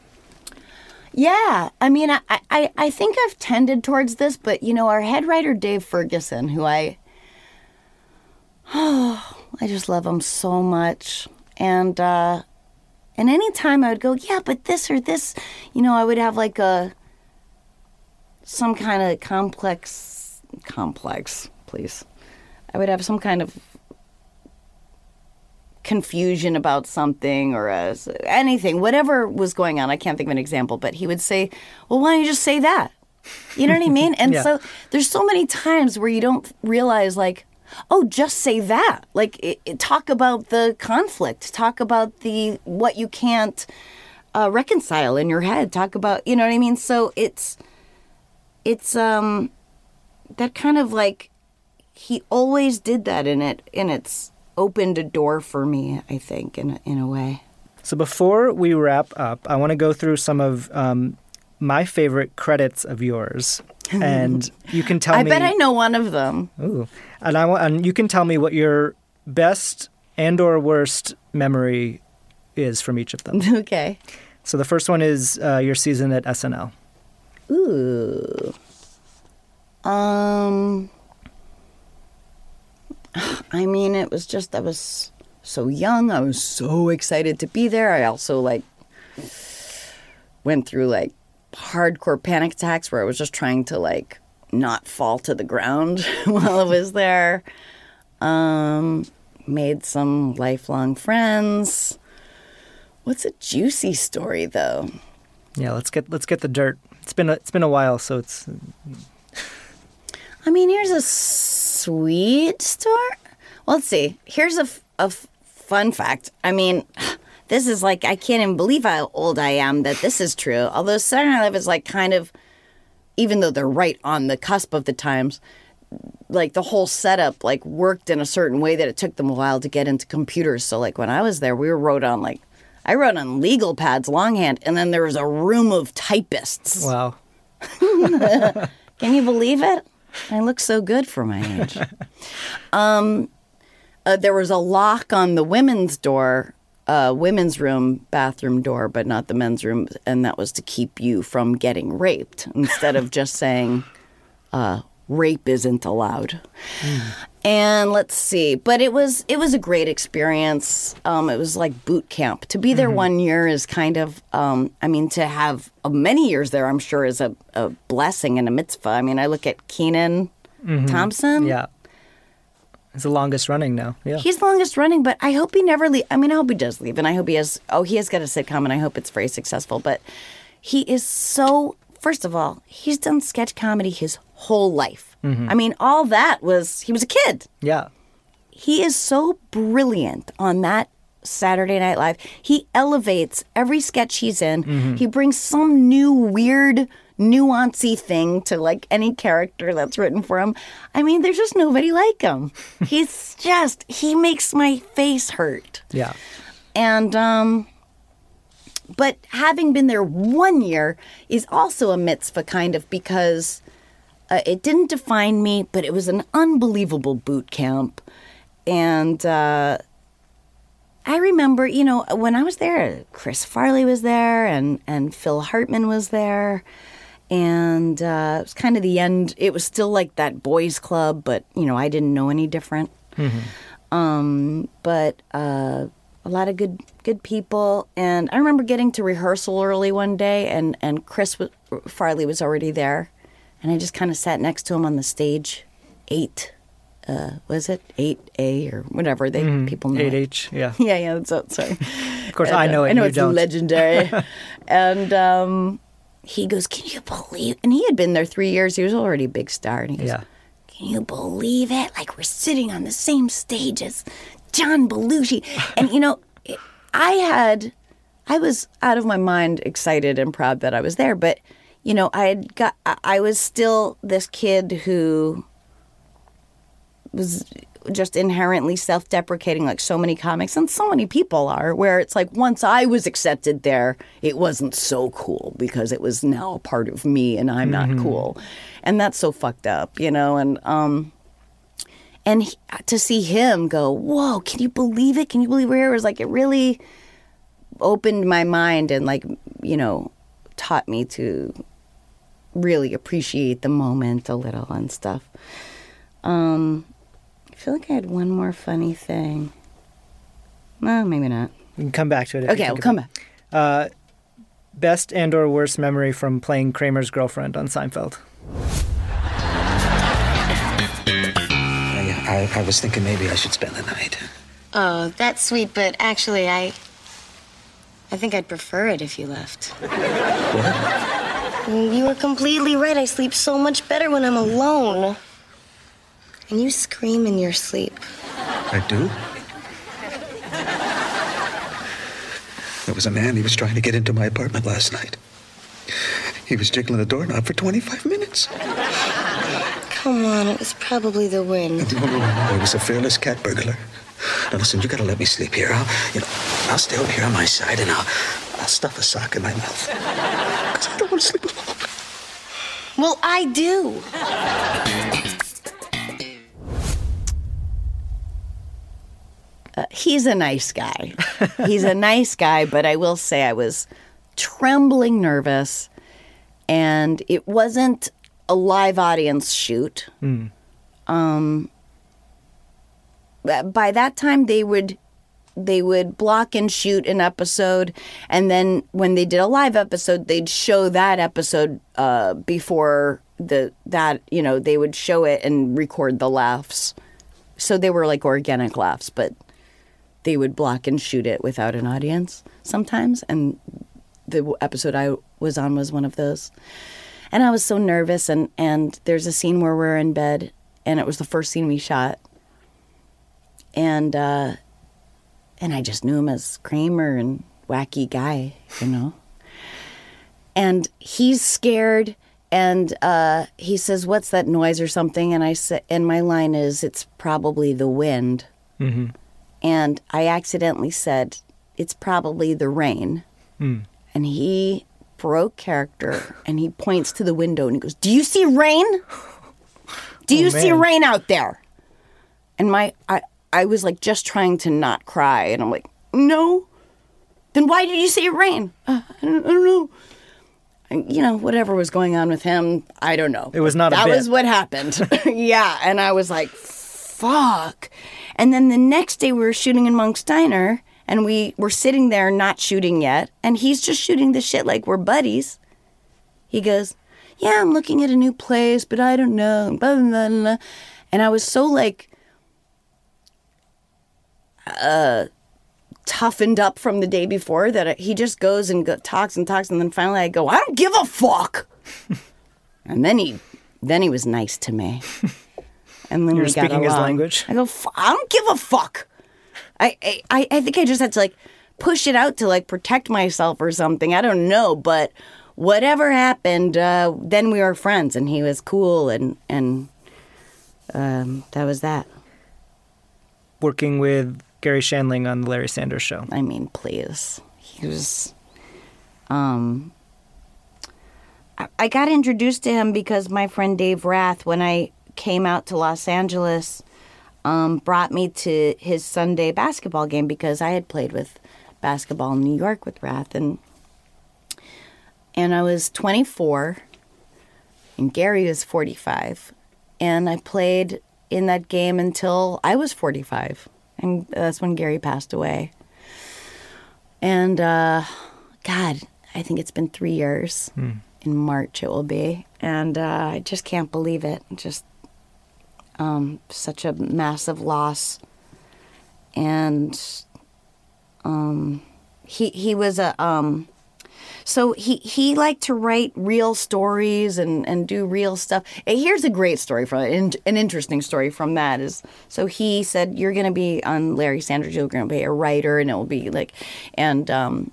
Yeah, I mean, I, I, I think I've tended towards this, but you know, our head writer Dave Ferguson, who I, oh, I just love him so much, and uh, and any time I would go, yeah, but this or this, you know, I would have like a some kind of complex, complex, please, I would have some kind of confusion about something or a, anything, whatever was going on. I can't think of an example, but he would say, well, why don't you just say that? You know what I mean? And Yeah. so there's so many times where you don't realize like, oh, just say that. Like it, it, talk about the conflict, talk about the what you can't uh, reconcile in your head. Talk about, you know what I mean? So it's, it's um, that kind of like, he always did that, and it, and it's opened a door for me, I think, in a, in a way. So before we wrap up, I want to go through some of um, my favorite credits of yours, and you can tell I me. bet I know one of them. Ooh, and I want, and you can tell me what your best and or worst memory is from each of them. Okay. So the first one is uh, your season at S N L. Ooh. Um. I mean, it was just, I was so young. I was so excited to be there. I also, like, went through, like, hardcore panic attacks where I was just trying to, like, not fall to the ground while I was there. Um, made some lifelong friends. What's a juicy story, though? Yeah, let's get let's get the dirt. It's been a, it's been a while, so it's. I mean, here's a sweet story. Well, let's see. Here's a, f- a f- fun fact. I mean, this is like, I can't even believe how old I am that this is true. Although Saturday Night Live is like kind of, even though they're right on the cusp of the times, like the whole setup like worked in a certain way that it took them a while to get into computers. So like when I was there, we were wrote on like, I wrote on legal pads, longhand, and then there was a room of typists. Wow. Can you believe it? I look so good for my age. um, uh, there was a lock on the women's door, uh, women's room, bathroom door, but not the men's room. And that was to keep you from getting raped instead of just saying uh, rape isn't allowed. Mm. And let's see. But it was it was a great experience. Um, it was like boot camp. To be there mm-hmm. one year is kind of, um, I mean, to have uh, many years there, I'm sure, is a, a blessing and a mitzvah. I mean, I look at Kenan mm-hmm. Thompson. Yeah. He's the longest running now. Yeah. He's the longest running, but I hope he never leave. I mean, I hope he does leave. And I hope he has, oh, he has got a sitcom, and I hope it's very successful. But he is so, first of all, he's done sketch comedy his whole life. Mm-hmm. I mean, all that was, he was a kid. Yeah. He is so brilliant on that Saturday Night Live. He elevates every sketch he's in. Mm-hmm. He brings some new weird, nuancy thing to like any character that's written for him. I mean, there's just nobody like him. He's just, he makes my face hurt. Yeah. And, um, but having been there one year is also a mitzvah kind of because Uh, it didn't define me, but it was an unbelievable boot camp. And uh, I remember, you know, when I was there, Chris Farley was there and, and Phil Hartman was there. And uh, it was kind of the end. It was still like that boys club, but, you know, I didn't know any different. Mm-hmm. Um, but uh, a lot of good good people. And I remember getting to rehearsal early one day, and, and Chris w- Farley was already there. And I just kind of sat next to him on the stage, eight, uh, was it eight A or whatever they mm, people know. eight H, yeah, yeah, yeah. That's what, sorry. Of course, and, I know it. I know you it's don't. legendary. And um, he goes, "Can you believe?" And he had been there three years. He was already a big star. And he goes, yeah. "Can you believe it? Like we're sitting on the same stage as John Belushi." And you know, I had, I was out of my mind excited and proud that I was there, but. You know, I had got. I was still this kid who was just inherently self-deprecating, like so many comics and so many people are. Where it's like once I was accepted there, it wasn't so cool because it was now a part of me, and I'm not mm-hmm. cool, and that's so fucked up, you know. And um, and he, to see him go, whoa! Can you believe it? Can you believe we're here? It was like it really opened my mind and like you know taught me to really appreciate the moment a little and stuff. Um, I feel like I had one more funny thing. No, maybe not. We can come back to it. If okay, we'll come back. Uh, best and or worst memory from playing Kramer's girlfriend on Seinfeld? I, I, I was thinking maybe I should spend the night. Oh, that's sweet, but actually, I... I think I'd prefer it if you left. What? You were completely right. I sleep so much better when I'm alone. And you scream in your sleep. I do? It was a man. He was trying to get into my apartment last night. He was jiggling a doorknob for twenty-five minutes. Come on, it was probably the wind. No, no, no, it was a fearless cat burglar. Now listen, you gotta let me sleep here. I'll, you know, I'll stay over here on my side and I'll, I'll stuff a sock in my mouth. Because I don't want to sleep alone. Well, I do. Uh, he's a nice guy. He's a nice guy, but I will say I was trembling nervous, and it wasn't a live audience shoot. Mm. Um, by that time, they would they would block and shoot an episode, and then when they did a live episode, they'd show that episode uh, before the that you know they would show it and record the laughs. So they were like organic laughs, but they would block and shoot it without an audience sometimes, and the episode I was on was one of those. And I was so nervous, and, and there's a scene where we're in bed, and it was the first scene we shot. And uh, and I just knew him as Kramer and wacky guy, you know. And he's scared, and uh, he says, "What's that noise?" or something. And I say, and my line is, "It's probably the wind." Mm-hmm. And I accidentally said, "It's probably the rain." Mm. And he broke character, and he points to the window, and he goes, "Do you see rain? Do you oh, see rain out there?" And my, I, I was like just trying to not cry, and I'm like, "No." "Then why did you say rain?" Uh, I, don't, I don't know. And, you know, whatever was going on with him, I don't know. It was not a That bit. was what happened. Yeah, and I was like, fuck. And then the next day we were shooting in Monk's Diner, and we were sitting there not shooting yet, and he's just shooting the shit like we're buddies. He goes, "Yeah, I'm looking at a new place, but I don't know." Blah, blah, blah, blah. And I was so like uh, toughened up from the day before that I, he just goes and go, talks and talks, and then finally I go, "I don't give a fuck." And then he, then he was nice to me. And then You're we got speaking his along. language? I go, "I don't give a fuck." I, I I think I just had to like push it out to like protect myself or something. I don't know, but whatever happened, uh, then we were friends, and he was cool, and and um, that was that. Working with Gary Shandling on the Larry Sanders Show. I mean, please, he was. Um, I, I got introduced to him because my friend Dave Rath, when I came out to Los Angeles, um, brought me to his Sunday basketball game because I had played with basketball in New York with Rath, and and I was twenty-four, and Gary was forty-five, and I played in that game until I was forty-five, and that's when Gary passed away. And uh, God, I think it's been three years. Mm. In March it will be, and uh, I just can't believe it. Just um, such a massive loss, and um, he he was a um, so he he liked to write real stories and, and do real stuff. And here's a great story from an interesting story from that is so he said, "You're going to be on Larry Sanders. You're going to be a writer, and it will be like," and um,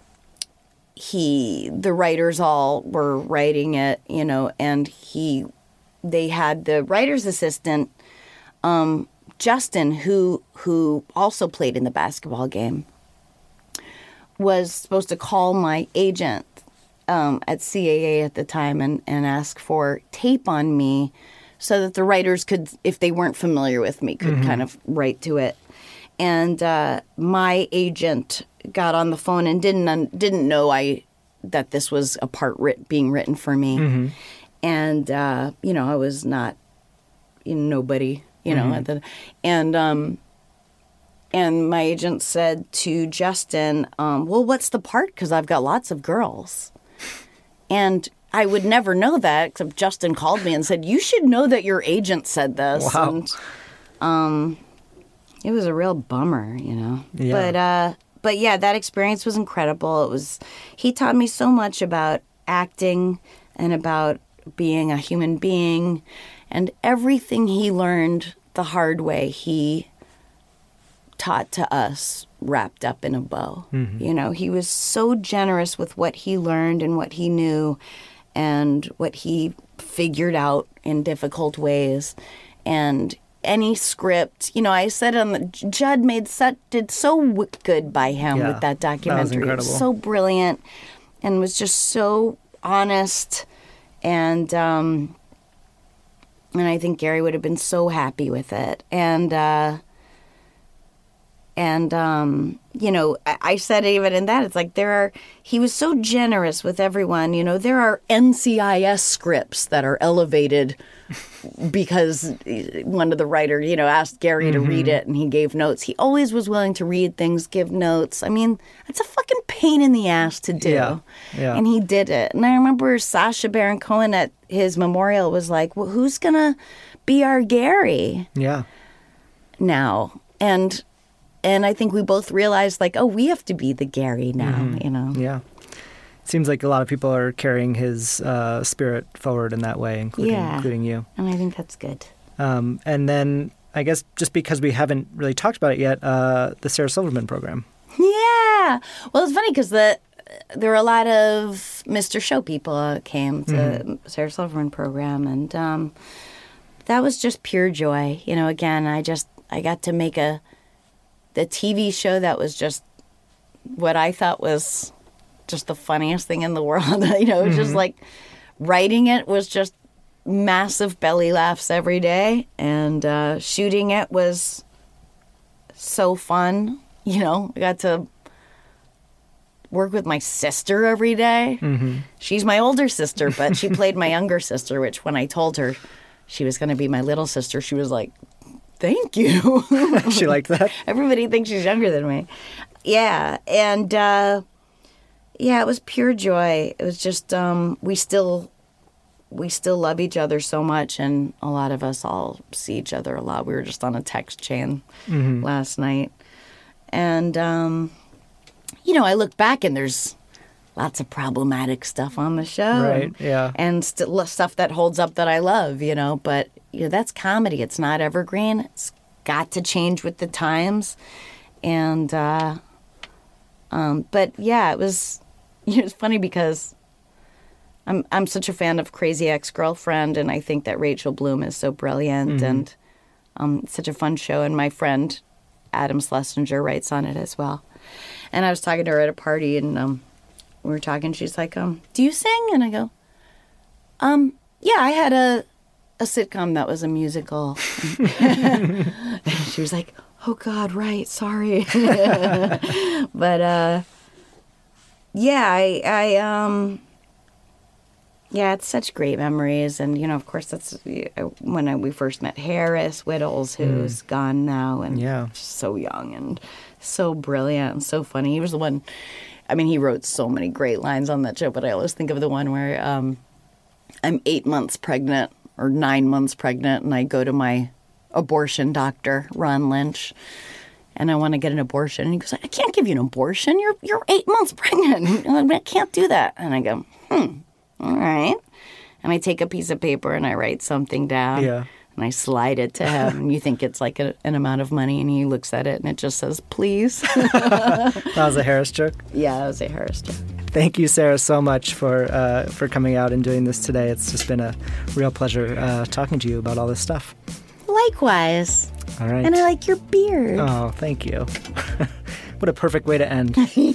he the writers all were writing it, you know, and he they had the writer's assistant. Um, Justin, who who also played in the basketball game, was supposed to call my agent um, at C A A at the time and, and ask for tape on me so that the writers could, if they weren't familiar with me, could mm-hmm. kind of write to it. And uh, my agent got on the phone and didn't didn't know I that this was a part writ- being written for me. Mm-hmm. And, uh, you know, I was not you know, nobody. You know, mm-hmm. at the, and um, and my agent said to Justin, um, "Well, what's the part? Because I've got lots of girls." And I would never know that, except Justin called me and said, "You should know that your agent said this." Wow. And um, it was a real bummer, you know. Yeah. But uh, but yeah, that experience was incredible. It was. He taught me so much about acting and about being a human being. And everything he learned the hard way, he taught to us wrapped up in a bow. Mm-hmm. You know, he was so generous with what he learned and what he knew and what he figured out in difficult ways. And any script, you know, I said on the, Judd made such, did so w- good by him yeah, with that documentary. That was incredible. It was so brilliant and was just so honest. And, um, and I think Gary would have been so happy with it. And, uh, And, um, you know, I, I said even in that, it's like there are, he was so generous with everyone. You know, there are N C I S scripts that are elevated because one of the writer, you know, asked Gary mm-hmm. to read it and he gave notes. He always was willing to read things, give notes. I mean, it's a fucking pain in the ass to do. Yeah. Yeah. And he did it. And I remember Sacha Baron Cohen at his memorial was like, well, who's going to be our Gary? Yeah. Now. And... And I think we both realized, like, oh, we have to be the Gary now, mm-hmm. you know? Yeah. It seems like a lot of people are carrying his uh, spirit forward in that way, including, yeah. including you. And I think that's good. Um, and then, I guess, just because we haven't really talked about it yet, uh, the Sarah Silverman program. Yeah. Well, it's funny because the, there were a lot of Mister Show people uh, came to mm-hmm. the Sarah Silverman program. And um, that was just pure joy. You know, again, I just, I got to make a... the T V show that was just what I thought was just the funniest thing in the world. You know, it was mm-hmm. just like writing it was just massive belly laughs every day. And uh, shooting it was so fun. You know, I got to work with my sister every day. Mm-hmm. She's my older sister, but she played my younger sister, which when I told her she was going to be my little sister, she was like, thank you. She liked that? Everybody thinks she's younger than me. Yeah. And, uh, yeah, it was pure joy. It was just, um, we still, we still love each other so much. And a lot of us all see each other a lot. We were just on a text chain mm-hmm. last night. And, um, you know, I look back and there's lots of problematic stuff on the show. Right, yeah. And st- stuff that holds up that I love, you know, but... You know, that's comedy. It's not evergreen. It's got to change with the times. And, uh, um, but yeah, it was, you know, it's funny because I'm I'm such a fan of Crazy Ex-Girlfriend, and I think that Rachel Bloom is so brilliant, mm-hmm. and um, it's such a fun show. And my friend Adam Schlesinger writes on it as well. And I was talking to her at a party, and um, we were talking. She's like, um, "Do you sing?" And I go, "Um, yeah, I had a." a sitcom that was a musical." She was like, oh, God, right, sorry. But, uh, yeah, I, I, um, yeah, it's such great memories. And, you know, of course, that's when I, we first met Harris Whittles, who's mm. gone now and yeah. so young and so brilliant and so funny. He was the one, I mean, he wrote so many great lines on that show, but I always think of the one where um, I'm eight months pregnant. Or nine months pregnant, and I go to my abortion doctor, Ron Lynch, and I want to get an abortion. And he goes, I can't give you an abortion. You're you're eight months pregnant. I can't do that. And I go, hmm, all right. And I take a piece of paper and I write something down. Yeah. And I slide it to him, and you think it's like a, an amount of money, and he looks at it, and it just says, please. That was a Harris joke? Yeah, that was a Harris joke. Thank you, Sarah, so much for uh, for coming out and doing this today. It's just been a real pleasure uh, talking to you about all this stuff. Likewise. All right. And I like your beard. Oh, thank you. What a perfect way to end.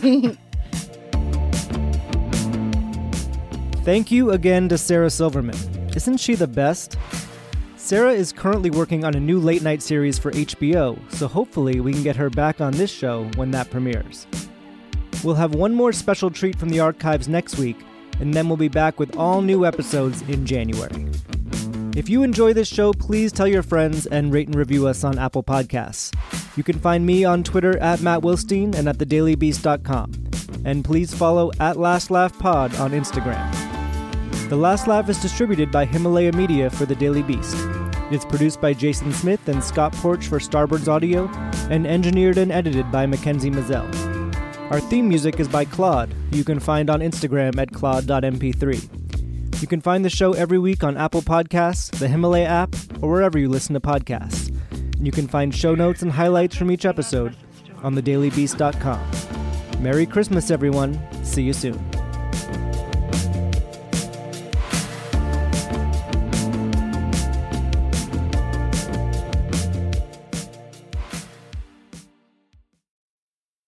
Thank you again to Sarah Silverman. Isn't she the best? Sarah is currently working on a new late-night series for H B O, so hopefully we can get her back on this show when that premieres. We'll have one more special treat from the archives next week, and then we'll be back with all new episodes in January. If you enjoy this show, please tell your friends and rate and review us on Apple Podcasts. You can find me on Twitter at Matt Wilstein and at the daily beast dot com. And please follow at Last Laugh Pod on Instagram. The Last Laugh is distributed by Himalaya Media for The Daily Beast. It's produced by Jason Smith and Scott Porch for Starboards Audio, and engineered and edited by Mackenzie Mazzell. Our theme music is by Claude, who you can find on Instagram at claude dot m p three. You can find the show every week on Apple Podcasts, the Himalaya app, or wherever you listen to podcasts. You can find show notes and highlights from each episode on the daily beast dot com. Merry Christmas, everyone. See you soon.